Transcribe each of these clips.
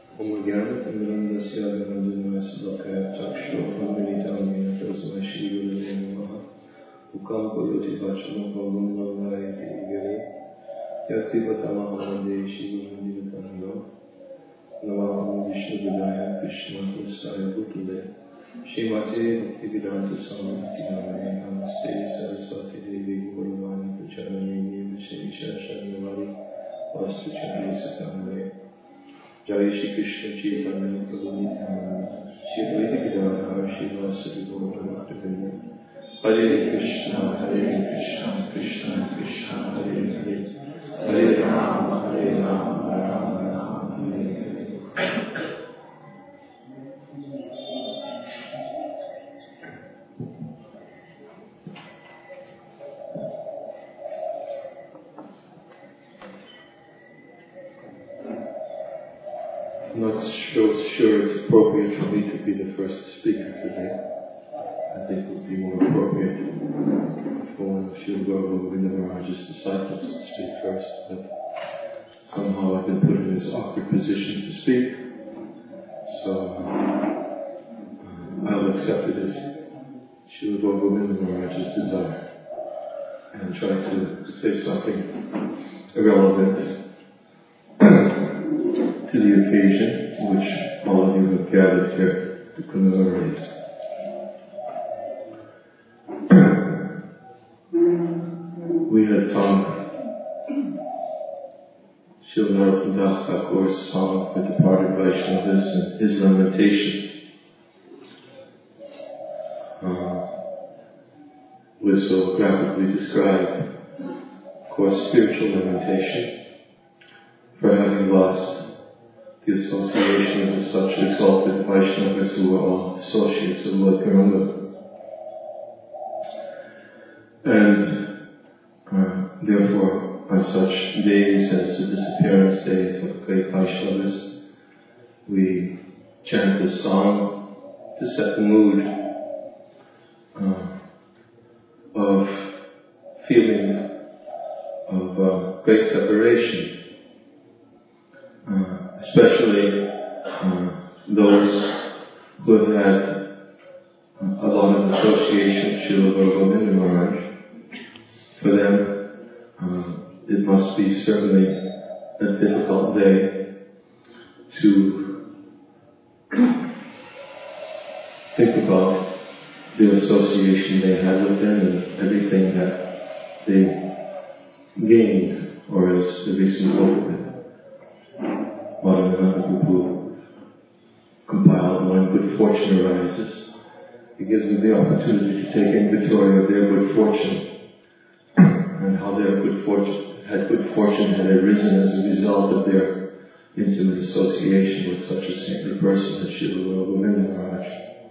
Om-Gyana-Timirandasya Vinodinaya Chakshu-Pramilitam-Yena Tasmai Shri-Gurave Namaha Ukam-Kayoti Vachana-Pavam-Navayati Giri Yakti-Vatamahamade Shri-Gurave-Nivatanam Namaham Vishnu-Vidaya Krishna-Prasaya Bhutale Shrimate Bhakti-Vedanta-Swami-Namaye Namaste Saraswati-Devi Gauravani Pracharani Vishesha-Shannavadi Vastu-Chandri-Satamare Jai Shri Krishna Chaitanya Prabhu Nityananda Shri Advaita Gadadhara Shri Vasudeva Gaura Hare Krishna Krishna Krishna Hare Hare Hare Rama Rama Rama Hare Hare. I'm not sure it's appropriate for me to be the first speaker today. I think it would be more appropriate for one of Srila Govinda Maharaj's disciples to speak first, but somehow I've been put in this awkward position to speak, so I'll accept it as Srila Govinda Maharaj's desire and try to say something relevant to the occasion which all of you have gathered here to commemorate. We had sung Srila Narottam Das Thakur's song with the departed Vaishnavas and his lamentation was so graphically described. Of course, spiritual lamentation for having lost the association of such exalted Vaishnavas who were all associates of Lord Gauranga. And therefore, on such days as the disappearance days of great Vaishnavas, we chant this song to set the mood of feeling of great separation. Especially those who have had a lot of association with Srila Govinda Maharaj. For them, it must be certainly a difficult day to think about the association they had with them and everything that they gained, or as the recent book with Madhavananda Prabhu compiled, When Good Fortune Arises. It gives them the opportunity to take inventory of their good fortune and how their good fortune had arisen as a result of their intimate association with such a saintly person as Srila Govinda Maharaj.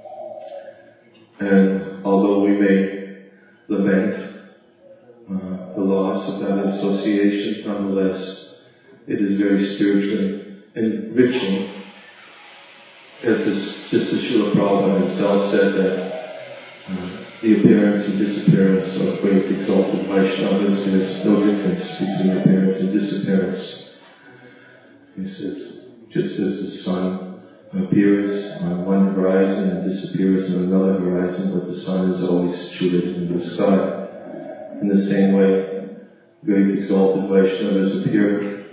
And although we may lament the loss of that association, nonetheless, it is very spiritually enriching, as just as Srila Prabhupada himself said that the appearance and disappearance of great exalted Vaishnavas, there's no difference between appearance and disappearance. He says, just as the sun appears on one horizon and disappears on another horizon, but the sun is always situated in the sky. In the same way, great exalted Vaishnavas appear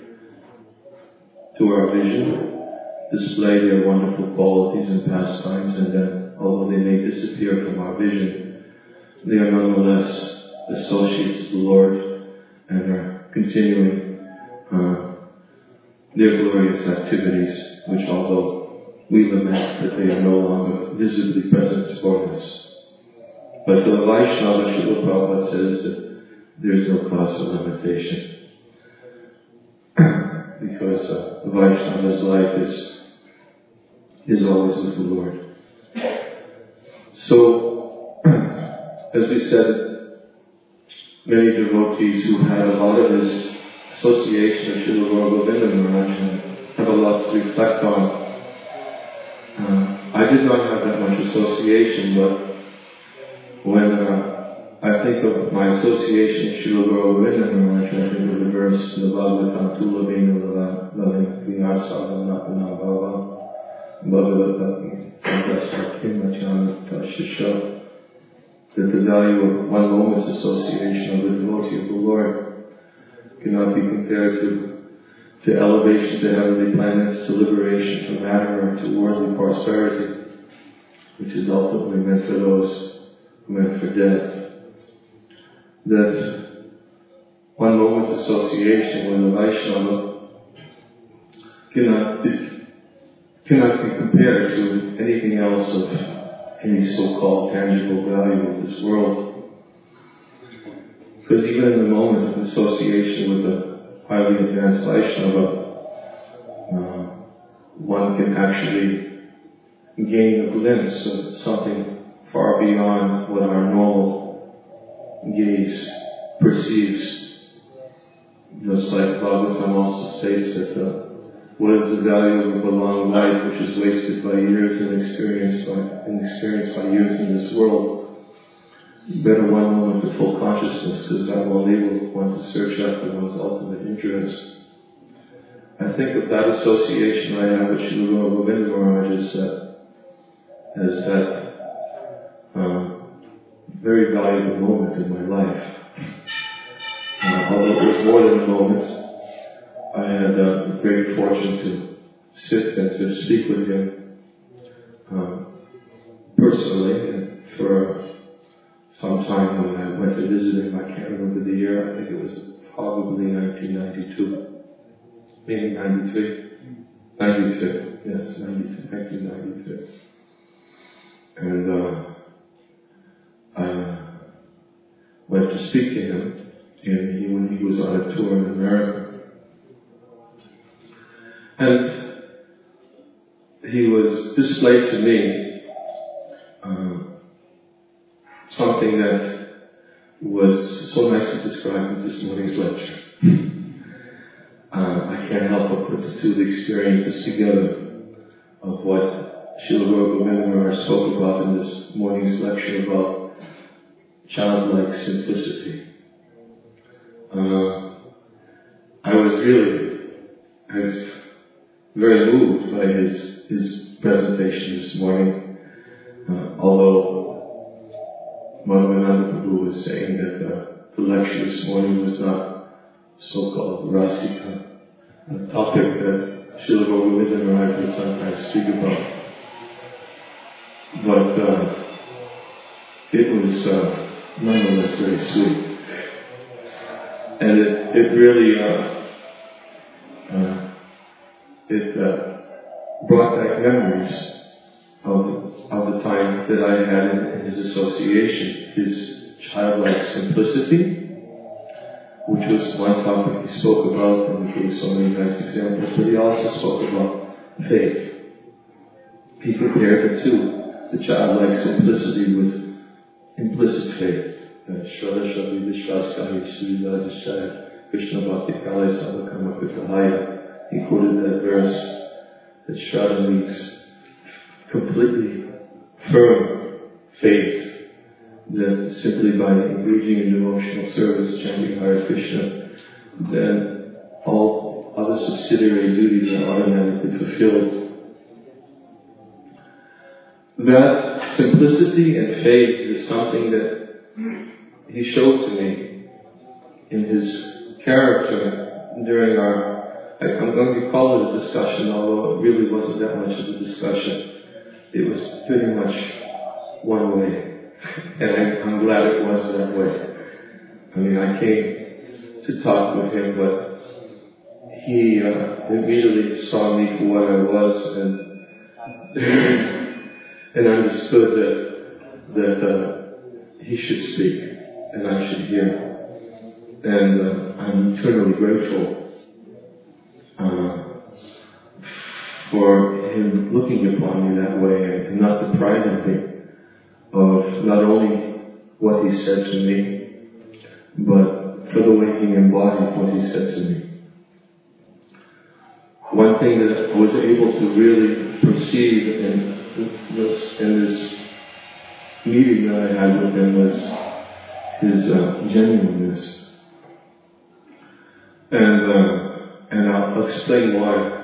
to our vision, display their wonderful qualities and pastimes, and then, although they may disappear from our vision, they are nonetheless associates of the Lord and are continuing their glorious activities, which although we lament that they are no longer visibly present for us. But for the Vaishnava, Srila Prabhupada says that there is no cause for lamentation. Because the Vaishnava's life is always with the Lord. So, as we said, many devotees who had a lot of this association with Srila Govinda Maharaj have a lot to reflect on. I did not have that much association, but when I think of my association with Srila Govinda Maharaj, I think of the verse in the Bhagavatam, Tula Vena Lavina Vinasava Napana Bhava Bhagavata Samdasya Kimachana Tashisha, that the value of one moment's association of the devotee of the Lord cannot be compared to elevation to heavenly planets, to liberation from matter, or to worldly prosperity, which is ultimately meant for those who meant for death. That one moment's association with a Vaishnava cannot be compared to anything else of any so-called tangible value of this world. Because even in the moment of association with a highly advanced Vaishnava, one can actually gain a glimpse of something far beyond what our normal gaze perceives. Just like Bhagavatam also states that what is the value of a long life which is wasted by years and experienced by years in this world? It's better one moment of full consciousness, because that will enable one to search after one's ultimate interest. I think of that association I have with Srila Govinda Maharaj as that very valuable moment in my life. Although it was more than a moment, I had the great fortune to sit and to speak with him personally, and for some time when I went to visit him. I can't remember the year. I think it was probably 1992, maybe 93. 93, yes, 1993. And I went to speak to him when he was on a tour in America. And he was displayed to me something that was so nicely described in this morning's lecture. I can't help but put the two experiences together of what Srila Govinda Maharaj spoke about in this morning's lecture about childlike simplicity. I was very moved by his presentation this morning, although Madhavananda Prabhu was saying that the lecture this morning was not so-called rasika, a topic that Srila Govinda Maharaj would sometimes speak about. But it was nonetheless very sweet. And it really brought back memories of the time that I had in his association, his childlike simplicity, which was one topic he spoke about, and he gave so many nice examples, but he also spoke about faith. He compared the two, the childlike simplicity with implicit faith. Shraddha Shraddhi Vishvaskahi Sridhajishaya Krishna Bhakti Kalai Savakama Kritahaya. He quoted that verse that Shraddha means completely firm faith, that simply by engaging in devotional service, chanting Hare Krishna, then all other subsidiary duties are automatically fulfilled. That simplicity and faith is something that he showed to me in his character during I'm going to call it a discussion, although it really wasn't that much of a discussion. It was pretty much one way. And I'm glad it was that way. I mean, I came to talk with him, but he immediately saw me for what I was and understood that he should speak and I should hear. And I'm eternally grateful for him looking upon me that way and not depriving me of not only what he said to me, but for the way he embodied what he said to me. One thing that I was able to really perceive in this meeting that I had with him was his genuineness. And I'll explain why.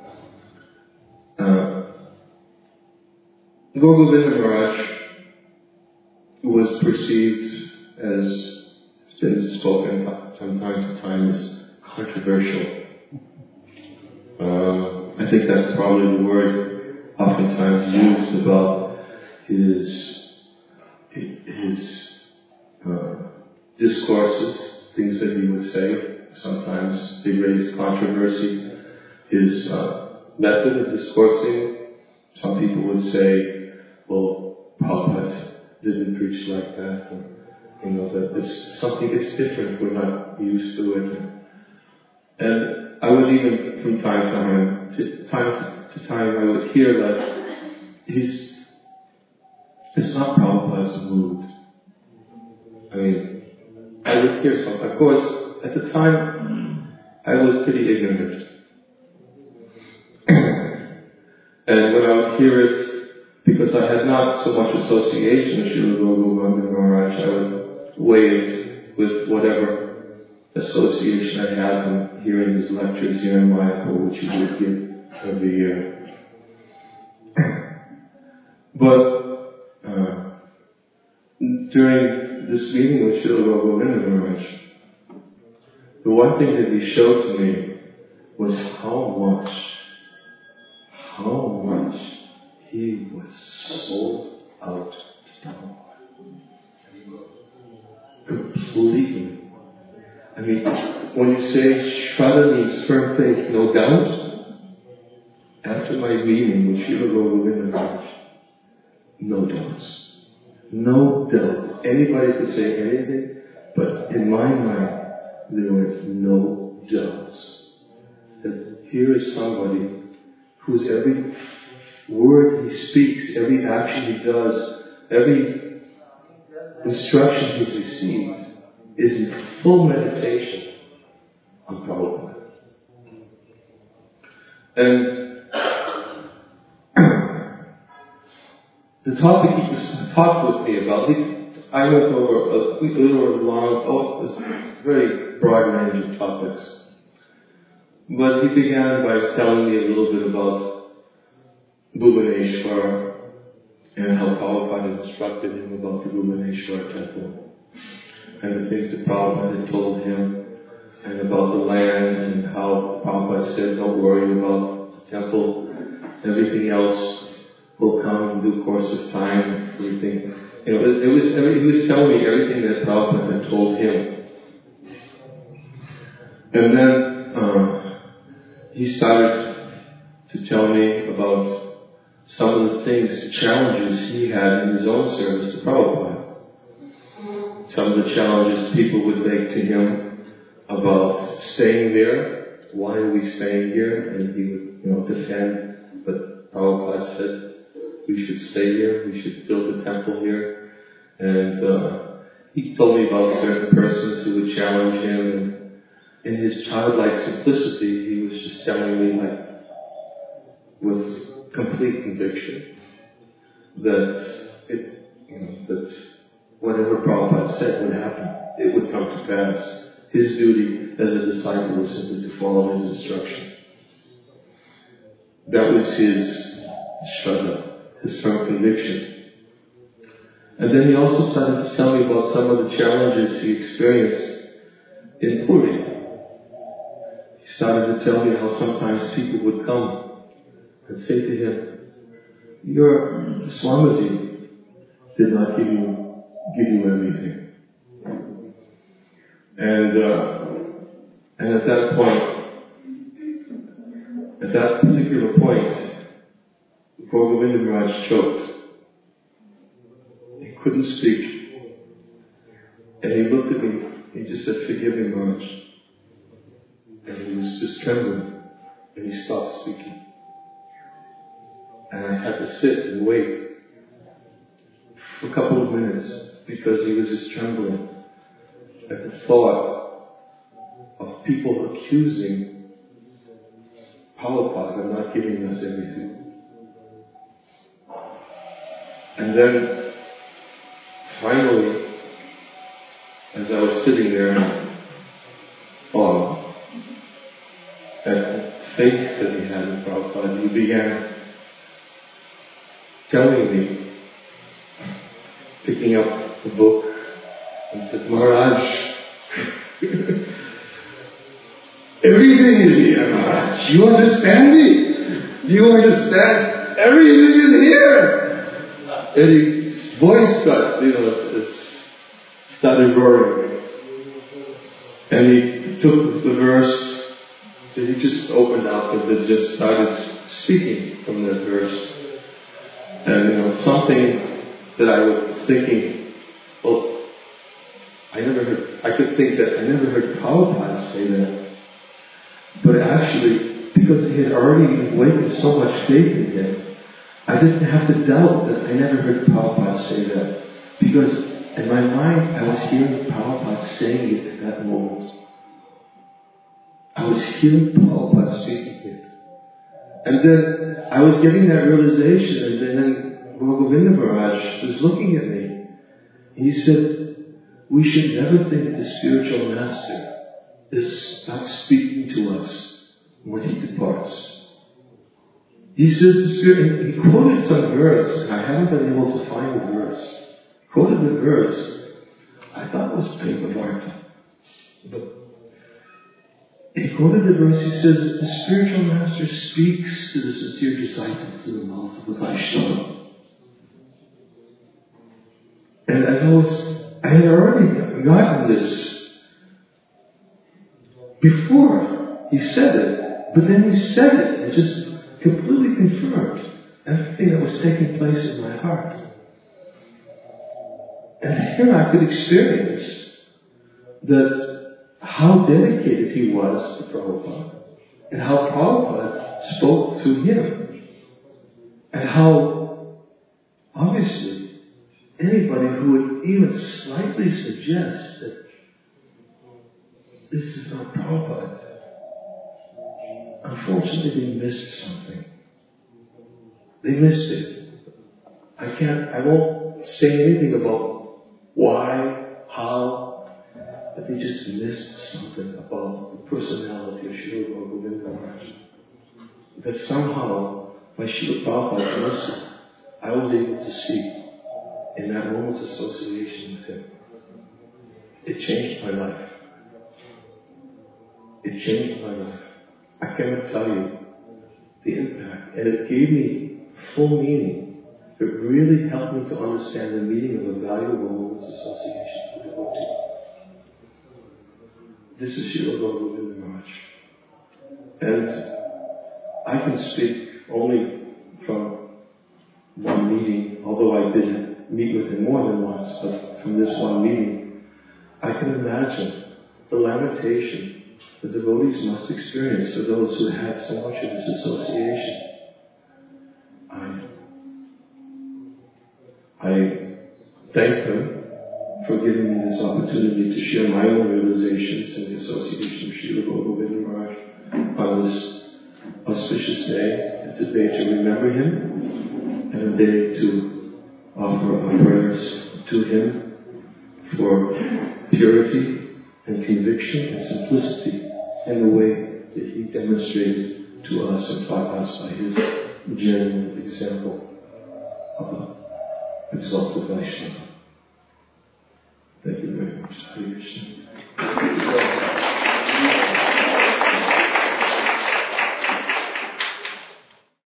Gaur Govinda Maharaj was perceived as, it's been spoken from time to time, as controversial. I think that's probably the word oftentimes used about his discourses, things that he would say. Sometimes they raise controversy. His method of discoursing, some people would say, well, Prabhupada didn't preach like that, or that it's something, it's different, we're not used to it. And I would even, from time to time, I would hear that it's not Prabhupada's mood. I mean, I would hear something. Of course, at the time, I was pretty ignorant. And when I would hear it, because I had not so much association with Srila Gaur Govinda Maharaj, I would weigh it with whatever association I had from hearing his lectures here in Mayapur, which he would give every year. But during this meeting with Srila Gaur Govinda Maharaj, the one thing that he showed to me was how much he was sold out to Prabhupada. Completely. I mean, when you say Shraddha means firm faith, no doubt, after my meeting with Srila Gaur Govinda Maharaj, no doubts. No doubts. Anybody could say anything, but in my mind, there were no doubts that here is somebody whose every word he speaks, every action he does, every instruction he's received is in full meditation on Prabhupada. And the topic he just talked with me about, I went over a little long, this very broad range of topics. But he began by telling me a little bit about Bhubaneswar and how Prabhupada instructed him about the Bhubaneswar temple and the things that Prabhupada had told him, and about the land and how Prabhupada said, don't worry about the temple, everything else will come in due course of time, everything. He was telling me everything that Prabhupada had told him. And then he started to tell me about some of the things, the challenges he had in his own service to Prabhupada. Some of the challenges people would make to him about staying there. Why are we staying here? And he would, defend. But Prabhupada said, we should stay here, we should build a temple here. And he told me about certain persons who would challenge him. And in his childlike simplicity, he was just telling me, with complete conviction, that that whatever Prabhupada said would happen. It would come to pass. His duty as a disciple was simply to follow his instruction. That was his shraddha, his firm conviction. And then he also started to tell me about some of the challenges he experienced in Puri. He started to tell me how sometimes people would come and say to him, your Swamiji did not give you everything. And at that particular point, Gaur Govinda Maharaj choked. He couldn't speak. And he looked at me, he just said, forgive me, Maharaj. And he was just trembling. And he stopped speaking. And I had to sit and wait for a couple of minutes because he was just trembling at the thought of people accusing Prabhupada of not giving us everything. And then finally I was sitting there in awe at the faith that he had in Prabhupada, he began telling me, picking up the book, and said, Maharaj, everything is here, Maharaj. You understand me? Do you understand? Everything is here. And his voice got, started roaring. And he took the verse, so he just opened up and then just started speaking from that verse. And something that I was thinking, well, I could think that I never heard Prabhupada say that. But actually, because he had already awakened so much faith in him, I didn't have to doubt that I never heard Prabhupada say that. Because in my mind, I was hearing Prabhupada saying it at that moment. I was hearing Prabhupada speaking it. And then I was getting that realization, and then Govinda Maharaj was looking at me. He said, we should never think the spiritual master is not speaking to us when he departs. He says the Spirit, he quoted some verse, and I haven't been able to find the verse. He quoted the verse, I thought it was Prema-varta. But he quoted the verse, he says, the spiritual master speaks to the sincere disciples through the mouth of the Vaishnava. And as I had already gotten this before he said it, but then he said it and just completely confirmed everything that was taking place in my heart. And here I could experience that how dedicated he was to Prabhupada, and how Prabhupada spoke through him, and how obviously anybody who would even slightly suggest that this is not Prabhupada, unfortunately they missed something. They missed it. I won't say anything about why, how, but they just missed something about the personality of Srila Govinda Maharaj. That somehow, by Srila Prabhupada's mercy, I was able to see in that moment's association with him. It changed my life. It changed my life. I cannot tell you the impact. And it gave me full meaning. It really helped me to understand the meaning of the value of a woman's association with a devotee. This is Srila Govinda Maharaj. And I can speak only from one meeting, although I did meet with him more than once, but from this one meeting, I can imagine the lamentation the devotees must experience for those who had so much of this association. I thank them for giving me this opportunity to share my own realizations in the association of Srila Govinda Maharaj on this auspicious day. It's a day to remember him and a day to offer our prayers to him for purity and conviction and simplicity in the way that he demonstrated to us and taught us by his genuine example of an exalted Vaishnava. Thank you very much. Hare Krishna.